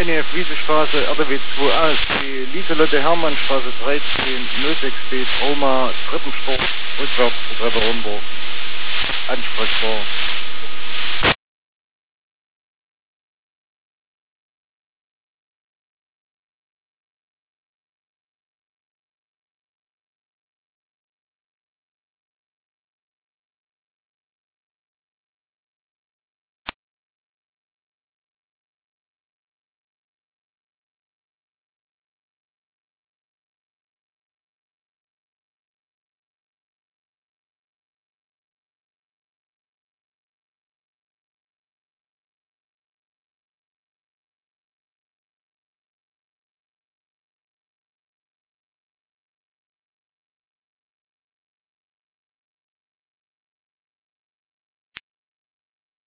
NEF Wiesestraße, RDW 2A, die Lieselotte Hermannstraße 13, Nötigsbeet, Roma, dritten Stock, rückwärts zu Trevor Ansprechbar.